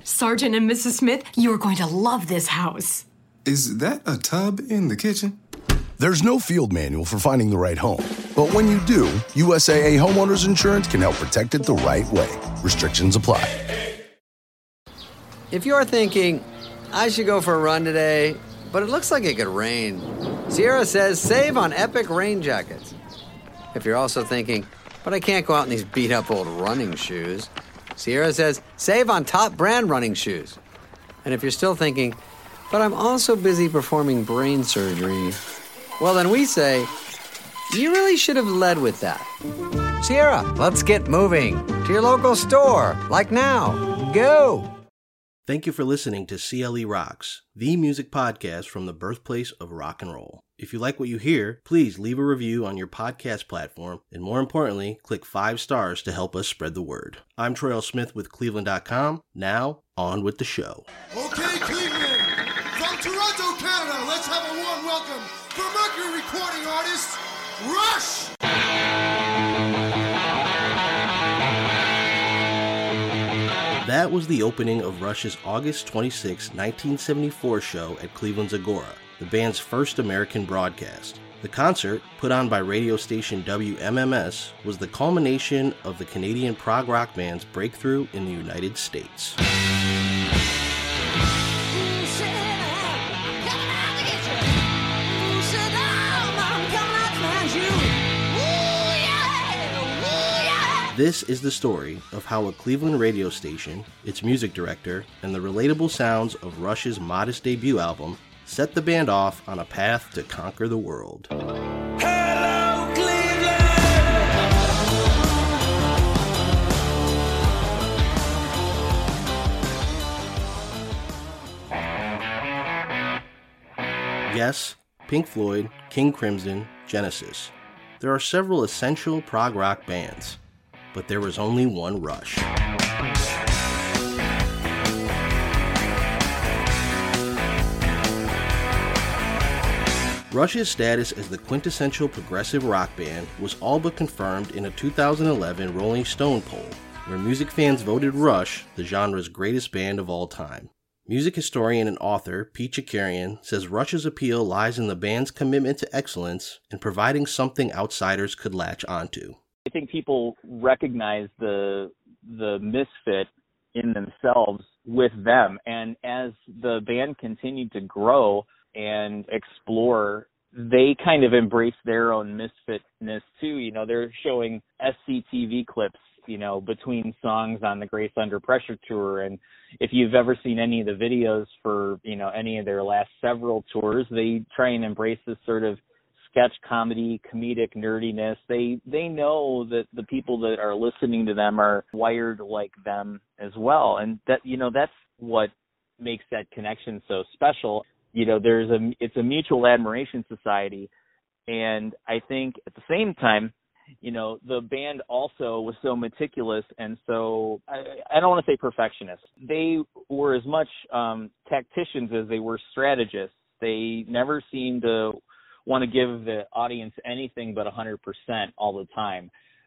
Sergeant and Mrs. Smith, you're going to love this house. Is that a tub in the kitchen? There's no field manual for finding the right home. But when you do, USAA Homeowners Insurance can help protect it the right way. Restrictions apply. If you're thinking, I should go for a run today, but it looks like it could rain, Sierra says save on Epic rain jackets. If you're also thinking, but I can't go out in these beat-up old running shoes, Sierra says save on top brand running shoes. And if you're still thinking, but I'm also busy performing brain surgery, well, then we say, you really should have led with that. Sierra, let's get moving to your local store, like now. Go! Thank you for listening to CLE Rocks, the music podcast from the birthplace of rock and roll. If you like what you hear, please leave a review on your podcast platform, and more importantly, click 5 stars to help us spread the word. I'm Troy L. Smith with Cleveland.com. Now, on with the show. Okay, Cleveland, from Toronto, Canada, let's have a warm welcome for Mercury recording artist, Rush! That was the opening of Rush's August 26, 1974 show at Cleveland's Agora, the band's first American broadcast. The concert, put on by radio station WMMS, was the culmination of the Canadian prog rock band's breakthrough in the United States. This is the story of how a Cleveland radio station, its music director, and the relatable sounds of Rush's modest debut album set the band off on a path to conquer the world. Hello, Cleveland! Yes, Pink Floyd, King Crimson, Genesis. There are several essential prog rock bands. But there was only one Rush. Rush's status as the quintessential progressive rock band was all but confirmed in a 2011 Rolling Stone poll, where music fans voted Rush the genre's greatest band of all time. Music historian and author Pete Chakarian says Rush's appeal lies in the band's commitment to excellence and providing something outsiders could latch onto. I think people recognize the misfit in themselves with them. And as the band continued to grow and explore, they kind of embraced their own misfitness too. You know, they're showing SCTV clips, you know, between songs on the Grace Under Pressure tour. And if you've ever seen any of the videos for, you know, any of their last several tours, they try and embrace this sort of sketch comedy, comedic nerdiness. They know that the people that are listening to them are wired like them as well. And that, you know, that's what makes that connection so special. You know, it's a mutual admiration society. And I think at the same time, you know, the band also was so meticulous and so, I don't want to say perfectionists. They were as much tacticians as they were strategists. They never seemed to want to give the audience anything but 100% all the time.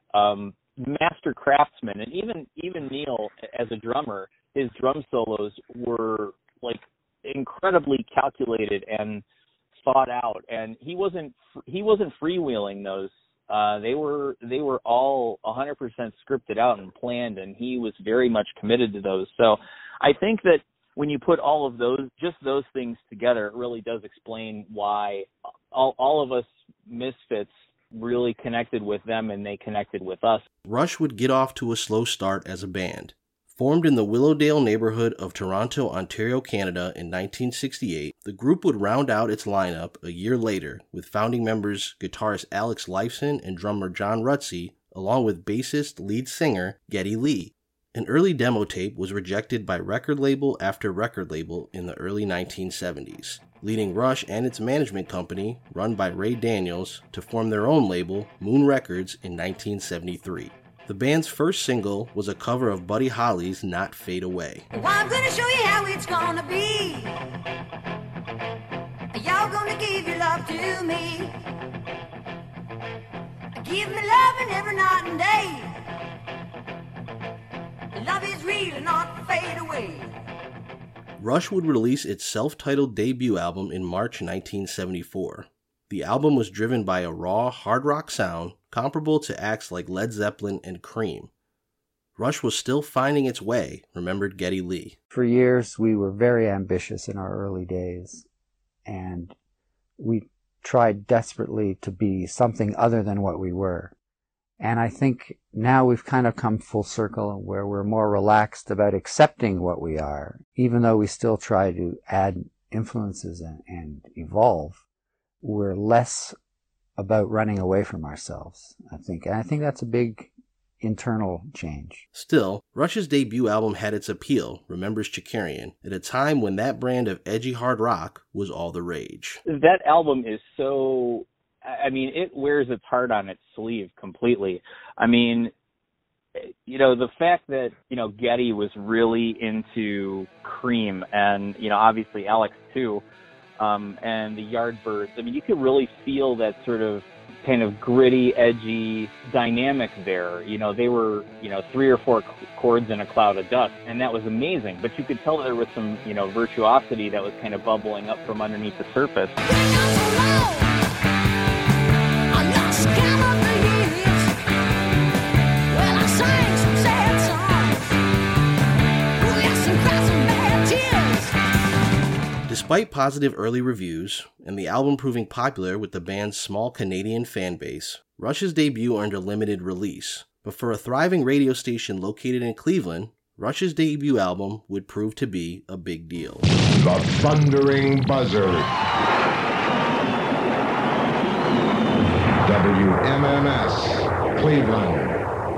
Master craftsmen, and even Neil as a drummer, his drum solos were like incredibly calculated and thought out, and he wasn't freewheeling those. They were all 100% scripted out and planned, and he was very much committed to those. So I think that when you put all of those things together, it really does explain why all of us misfits really connected with them and they connected with us. Rush would get off to a slow start as a band. Formed in the Willowdale neighborhood of Toronto, Ontario, Canada in 1968, the group would round out its lineup a year later with founding members guitarist Alex Lifeson and drummer John Rutsey, along with bassist lead singer Geddy Lee. An early demo tape was rejected by record label after record label in the early 1970s, leading Rush and its management company, run by Ray Daniels, to form their own label, Moon Records, in 1973. The band's first single was a cover of Buddy Holly's Not Fade Away. Well, I'm gonna show you how it's gonna be. Y'all gonna give your love to me. Give me loving every night and day. Love is real and not fade away. Rush would release its self-titled debut album in March 1974. The album was driven by a raw, hard rock sound comparable to acts like Led Zeppelin and Cream. Rush was still finding its way, remembered Geddy Lee. For years, we were very ambitious in our early days, and we tried desperately to be something other than what we were. And I think now we've kind of come full circle where we're more relaxed about accepting what we are, even though we still try to add influences and evolve. We're less about running away from ourselves, I think. And I think that's a big internal change. Still, Rush's debut album had its appeal, remembers Chakarian, at a time when that brand of edgy hard rock was all the rage. That album is so, I mean, it wears its heart on its sleeve completely. I mean, you know, the fact that, you know, Geddy was really into Cream and, you know, obviously Alex too, and the Yardbirds, I mean, you could really feel that sort of kind of gritty, edgy dynamic there. You know, they were, you know, 3 or 4 chords in a cloud of dust, and that was amazing. But you could tell there was some, you know, virtuosity that was kind of bubbling up from underneath the surface. Despite positive early reviews, and the album proving popular with the band's small Canadian fan base, Rush's debut earned a limited release. But for a thriving radio station located in Cleveland, Rush's debut album would prove to be a big deal. The Thundering Buzzer. WMMS, Cleveland.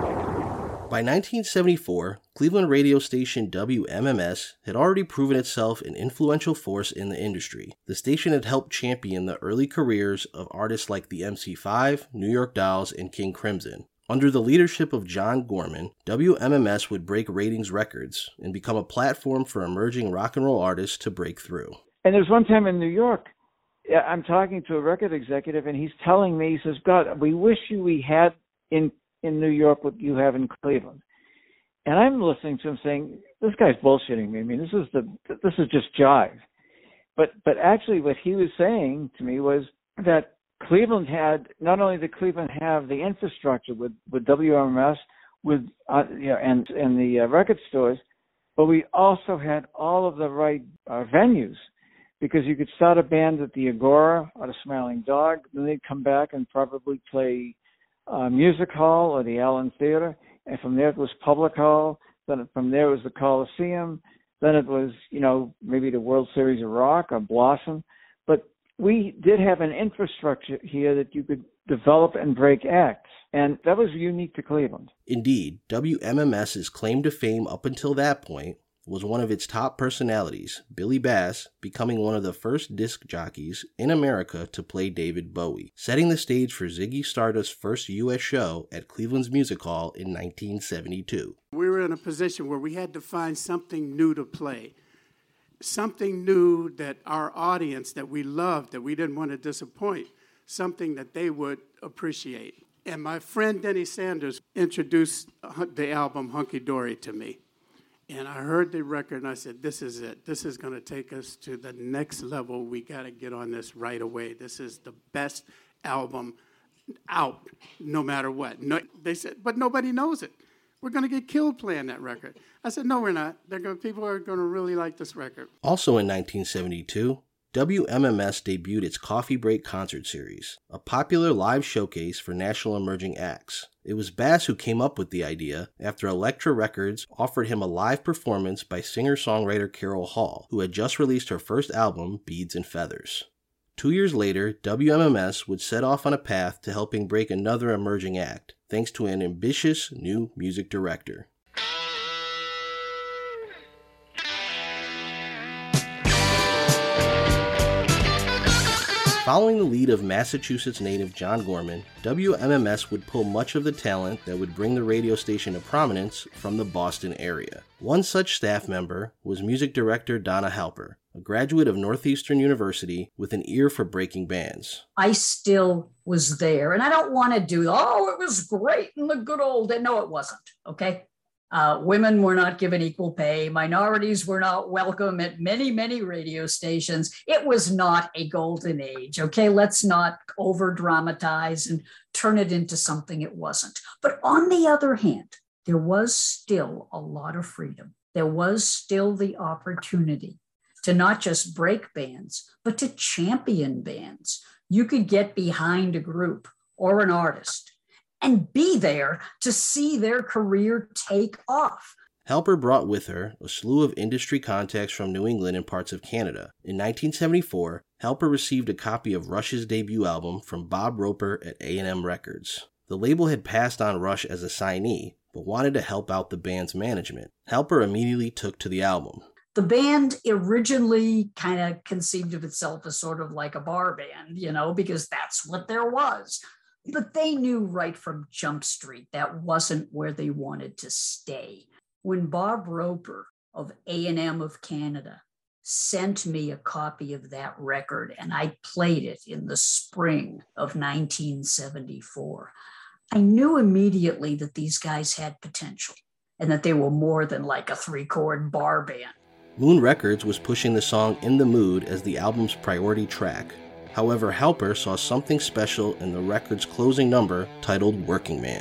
By 1974, Cleveland radio station WMMS had already proven itself an influential force in the industry. The station had helped champion the early careers of artists like the MC5, New York Dolls, and King Crimson. Under the leadership of John Gorman, WMMS would break ratings records and become a platform for emerging rock and roll artists to break through. And there's one time in New York, I'm talking to a record executive, and he's telling me, he says, God, we wish we had in New York what you have in Cleveland. And I'm listening to him saying, this guy's bullshitting me. I mean, this is just jive. But actually what he was saying to me was that Cleveland had, not only did Cleveland have the infrastructure with WMMS, with and the record stores, but we also had all of the right venues, because you could start a band at the Agora or the Smiling Dog, then they'd come back and probably play Music Hall or the Allen Theater, and from there it was Public Hall, then from there it was the Coliseum, then it was, you know, maybe the World Series of Rock or Blossom. But we did have an infrastructure here that you could develop and break acts, and that was unique to Cleveland. Indeed, WMMS's claim to fame up until that point was one of its top personalities, Billy Bass, becoming one of the first disc jockeys in America to play David Bowie, setting the stage for Ziggy Stardust's first U.S. show at Cleveland's Music Hall in 1972. We were in a position where we had to find something new to play, something new that our audience that we loved, that we didn't want to disappoint, something that they would appreciate. And my friend Denny Sanders introduced the album Hunky Dory to me. And I heard the record, and I said, this is it. This is going to take us to the next level. We got to get on this right away. This is the best album out, no matter what. No, they said, but nobody knows it. We're going to get killed playing that record. I said, no, we're not. People are going to really like this record. Also in 1972, WMMS debuted its Coffee Break concert series, a popular live showcase for national emerging acts. It was Bass who came up with the idea after Elektra Records offered him a live performance by singer-songwriter Carol Hall, who had just released her first album, Beads and Feathers. 2 years later, WMMS would set off on a path to helping break another emerging act, thanks to an ambitious new music director. Following the lead of Massachusetts native John Gorman, WMMS would pull much of the talent that would bring the radio station to prominence from the Boston area. One such staff member was music director Donna Halper, a graduate of Northeastern University with an ear for breaking bands. I still was there, and I don't want to do, it was great in the good old days. No, it wasn't, okay? Women were not given equal pay. Minorities were not welcome at many, many radio stations. It was not a golden age. Okay, let's not over dramatize and turn it into something it wasn't. But on the other hand, there was still a lot of freedom. There was still the opportunity to not just break bands, but to champion bands. You could get behind a group or an artist and be there to see their career take off. Helper brought with her a slew of industry contacts from New England and parts of Canada. In 1974, Helper received a copy of Rush's debut album from Bob Roper at A&M Records. The label had passed on Rush as a signee, but wanted to help out the band's management. Helper immediately took to the album. The band originally kind of conceived of itself as sort of like a bar band, because that's what there was. But they knew right from Jump Street that wasn't where they wanted to stay. When Bob Roper of A&M of Canada sent me a copy of that record, and I played it in the spring of 1974, I knew immediately that these guys had potential and that they were more than like a 3-chord bar band. Moon Records was pushing the song In the Mood as the album's priority track. However, Helper saw something special in the record's closing number titled Working Man.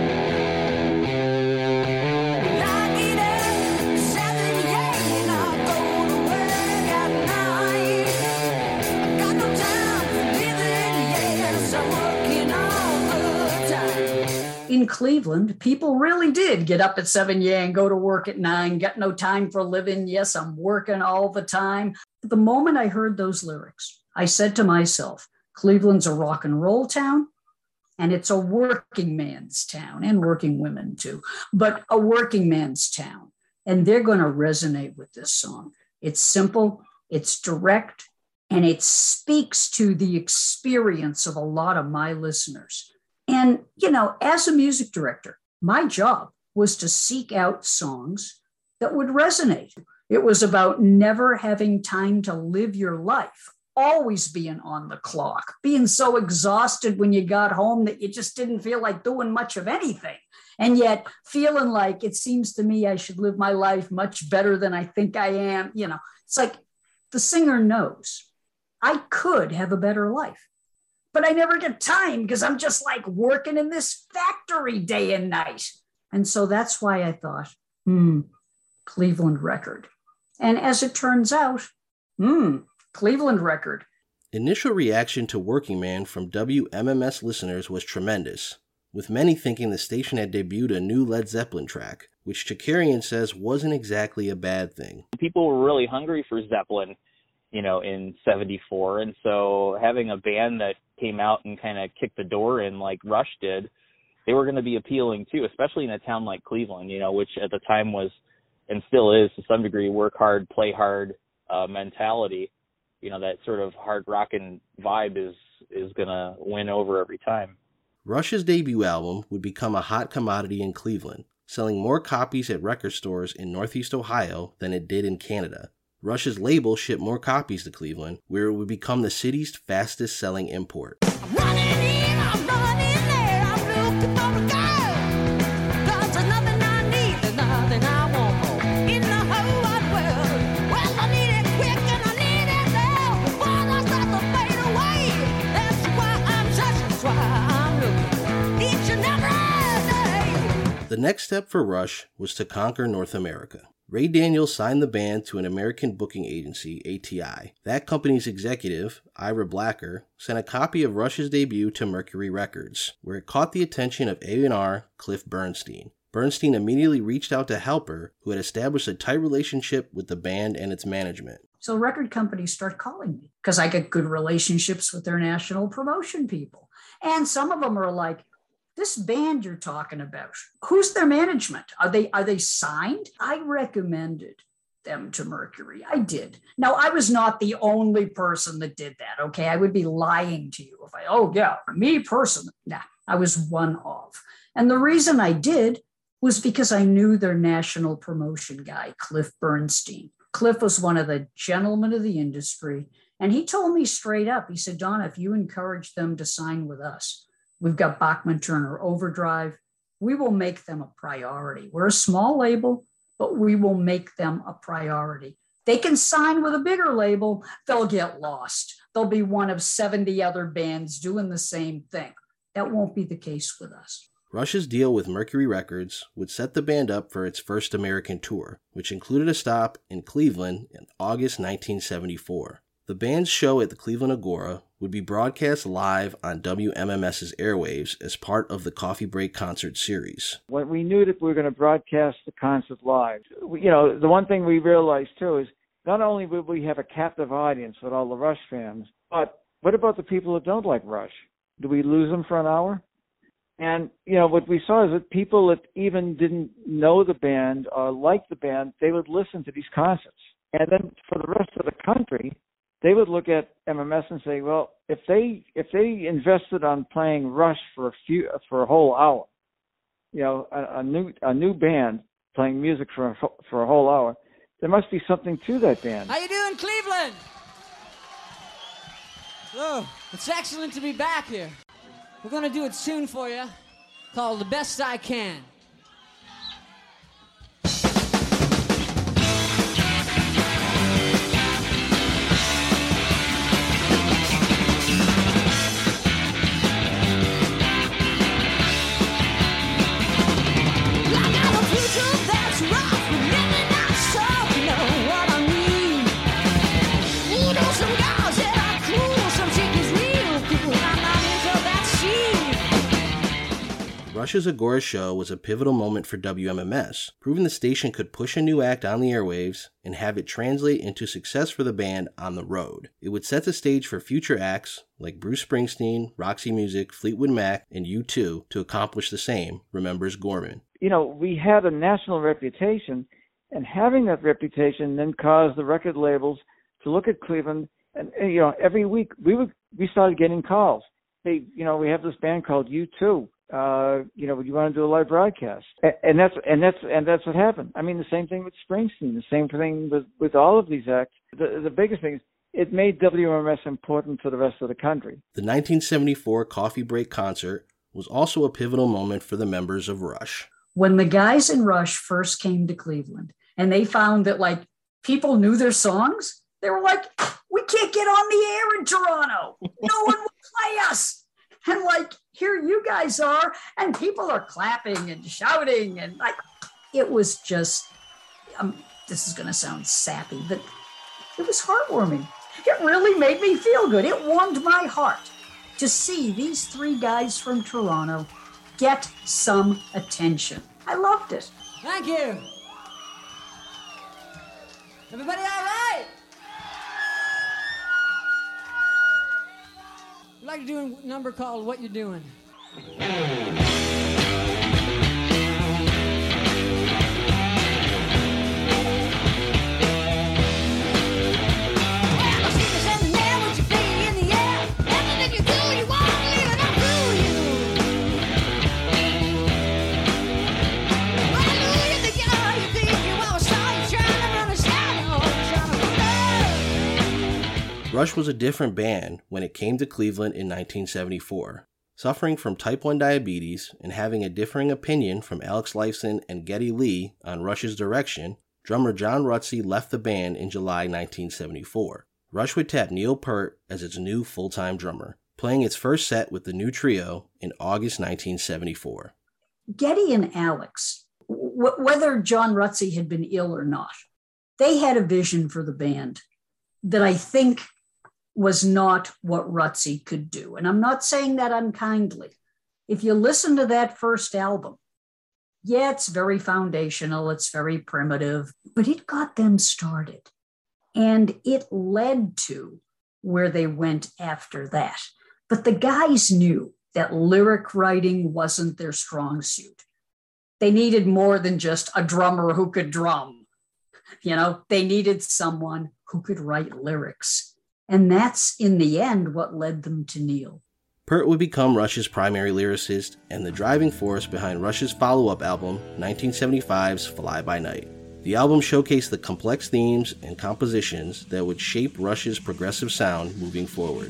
In Cleveland, people really did get up at 7 and go to work at 9, got no time for living. Yes, I'm working all the time. The moment I heard those lyrics, I said to myself, Cleveland's a rock and roll town, and it's a working man's town, and working women too, but a working man's town. And they're going to resonate with this song. It's simple, it's direct, and it speaks to the experience of a lot of my listeners. And, as a music director, my job was to seek out songs that would resonate. It was about never having time to live your life, always being on the clock, being so exhausted when you got home that you just didn't feel like doing much of anything. And yet feeling like it seems to me I should live my life much better than I think I am. It's like the singer knows I could have a better life, but I never get time because I'm just like working in this factory day and night. And so that's why I thought, Cleveland record. And as it turns out, Cleveland record. Initial reaction to Working Man from WMMS listeners was tremendous, with many thinking the station had debuted a new Led Zeppelin track, which Chakarian says wasn't exactly a bad thing. People were really hungry for Zeppelin, in 74, and so having a band that came out and kind of kicked the door in like Rush did, they were going to be appealing too, especially in a town like Cleveland, which at the time was, and still is to some degree, work hard, play hard mentality. That sort of hard rockin' vibe is going to win over every time. Rush's debut album would become a hot commodity in Cleveland, selling more copies at record stores in Northeast Ohio than it did in Canada. Rush's label shipped more copies to Cleveland, where it would become the city's fastest selling import. I'm running in, I'm running there, I'm looking for a girl. 'Cause there's nothing I need, there's nothing I want more in the whole wide world. Well, I need it quick and I need it now before I start to fade away. That's why I'm searching, that's why I'm looking each and every day. The next step for Rush was to conquer North America. Ray Daniels signed the band to an American booking agency, ATI. That company's executive, Ira Blacker, sent a copy of Rush's debut to Mercury Records, where it caught the attention of A&R Cliff Bernstein. Bernstein immediately reached out to Helper, who had established a tight relationship with the band and its management. So record companies start calling me because I get good relationships with their national promotion people. And some of them are like, this band you're talking about, who's their management? Are they signed? I recommended them to Mercury. I did. Now, I was not the only person that did that, okay? I would be lying to you if me personally. Nah, I was one of. And the reason I did was because I knew their national promotion guy, Cliff Bernstein. Cliff was one of the gentlemen of the industry. And he told me straight up, he said, Donna, if you encourage them to sign with us, we've got Bachman Turner Overdrive, we will make them a priority. We're a small label, but we will make them a priority. They can sign with a bigger label, they'll get lost. They'll be one of 70 other bands doing the same thing. That won't be the case with us. Rush's deal with Mercury Records would set the band up for its first American tour, which included a stop in Cleveland in August 1974. The band's show at the Cleveland Agora would be broadcast live on WMMS's airwaves as part of the Coffee Break concert series. When we knew that we were going to broadcast the concert live, the one thing we realized too is not only would we have a captive audience with all the Rush fans, but what about the people that don't like Rush? Do we lose them for an hour? And, what we saw is that people that even didn't know the band or like the band, they would listen to these concerts. And then for the rest of the country, they would look at MMS and say, well, if they invested on playing Rush for a whole hour, a new band playing music for a whole hour, there must be something to that band. How you doing, Cleveland? Oh, it's excellent to be back here. We're going to do a tune for you called The Best I Can. Rush's Agora show was a pivotal moment for WMMS, proving the station could push a new act on the airwaves and have it translate into success for the band on the road. It would set the stage for future acts like Bruce Springsteen, Roxy Music, Fleetwood Mac, and U2 to accomplish the same, remembers Gorman. We had a national reputation, and having that reputation then caused the record labels to look at Cleveland, and every week we started getting calls. Hey, we have this band called U2. Would you want to do a live broadcast? And that's what happened. I mean, the same thing with Springsteen, the same thing with all of these acts. The biggest thing is it made WMMS important to the rest of the country. The 1974 Coffee Break concert was also a pivotal moment for the members of Rush. When the guys in Rush first came to Cleveland and they found that people knew their songs, they were like, we can't get on the air in Toronto. No one will play us. And here you guys are, and people are clapping and shouting, and it was just, this is going to sound sappy, but it was heartwarming. It really made me feel good. It warmed my heart to see these three guys from Toronto get some attention. I loved it. Thank you. Everybody all right? I'd like to do a number called What You Doing. Rush was a different band when it came to Cleveland in 1974. Suffering from type 1 diabetes and having a differing opinion from Alex Lifeson and Geddy Lee on Rush's direction, drummer John Rutsey left the band in July 1974. Rush would tap Neil Peart as its new full-time drummer, playing its first set with the new trio in August 1974. Geddy and Alex, whether John Rutsey had been ill or not, they had a vision for the band that I think was not what Rutsey could do. And I'm not saying that unkindly. If you listen to that first album, yeah, it's very foundational, it's very primitive, but it got them started. And it led to where they went after that. But the guys knew that lyric writing wasn't their strong suit. They needed more than just a drummer who could drum. They needed someone who could write lyrics. And that's, in the end, what led them to Neil. Peart would become Rush's primary lyricist and the driving force behind Rush's follow-up album, 1975's Fly By Night. The album showcased the complex themes and compositions that would shape Rush's progressive sound moving forward.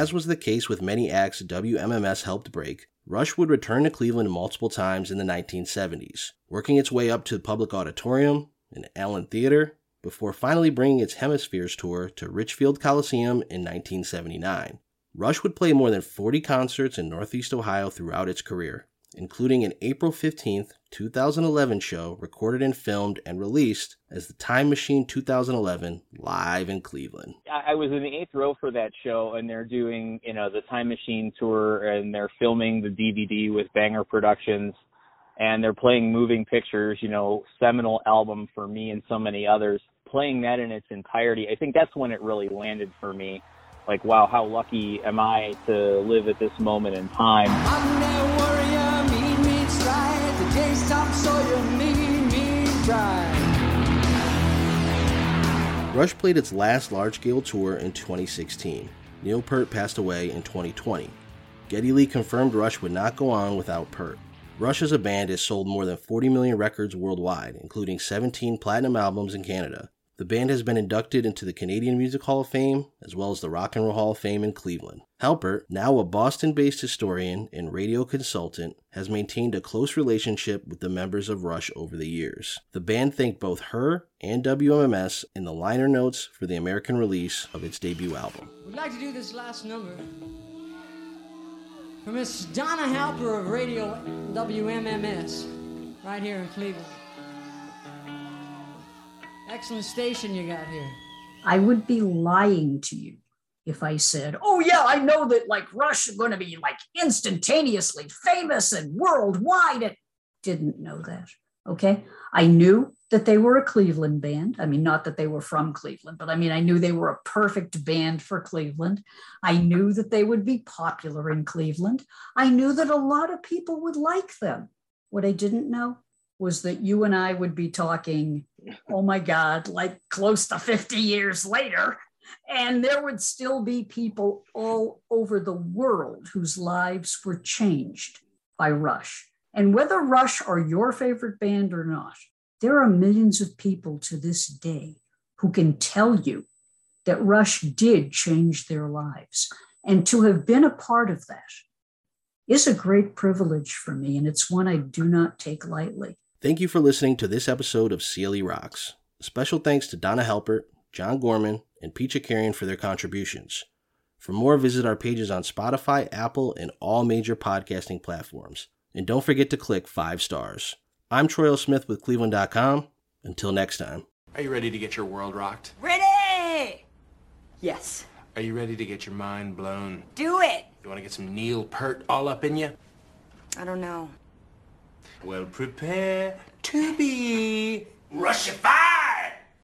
as was the case with many acts WMMS helped break, Rush would return to Cleveland multiple times in the 1970s, working its way up to the Public Auditorium and Allen Theater, before finally bringing its Hemispheres tour to Richfield Coliseum in 1979. Rush would play more than 40 concerts in Northeast Ohio throughout its career, including an April 15th, 2011 show recorded and filmed and released as the Time Machine 2011 live in Cleveland. I was in the 8th row for that show, and they're doing, the Time Machine tour, and they're filming the DVD with Banger Productions, and they're playing Moving Pictures, seminal album for me and so many others. Playing that in its entirety, I think that's when it really landed for me. Like, wow, how lucky am I to live at this moment in time. I'm that warrior, mean stride. The J's Tom Sawyer, mean stride. Rush played its last large-scale tour in 2016. Neil Peart passed away in 2020. Geddy Lee confirmed Rush would not go on without Peart. Rush as a band has sold more than 40 million records worldwide, including 17 platinum albums in Canada. The band has been inducted into the Canadian Music Hall of Fame, as well as the Rock and Roll Hall of Fame in Cleveland. Halpert, now a Boston-based historian and radio consultant, has maintained a close relationship with the members of Rush over the years. The band thanked both her and WMMS in the liner notes for the American release of its debut album. We'd like to do this last number for Miss Donna Halper of Radio WMMS, right here in Cleveland. Excellent station you got here. I would be lying to you if I said, oh yeah, I know that Rush are going to be instantaneously famous and worldwide. I didn't know that, okay? I knew that they were a Cleveland band. I mean, not that they were from Cleveland, but I knew they were a perfect band for Cleveland. I knew that they would be popular in Cleveland. I knew that a lot of people would like them. What I didn't know was that you and I would be talking, oh my God, close to 50 years later, and there would still be people all over the world whose lives were changed by Rush. And whether Rush are your favorite band or not, there are millions of people to this day who can tell you that Rush did change their lives. And to have been a part of that is a great privilege for me, and it's one I do not take lightly. Thank you for listening to this episode of CLE Rocks. Special thanks to Donna Halpert, John Gorman, and Pete Chakarian for their contributions. For more, visit our pages on Spotify, Apple, and all major podcasting platforms. And don't forget to click 5 stars. I'm Troy L. Smith with Cleveland.com. Until next time. Are you ready to get your world rocked? Ready! Yes. Are you ready to get your mind blown? Do it! You want to get some Neil Peart all up in you? I don't know. Well, prepare to be Russified!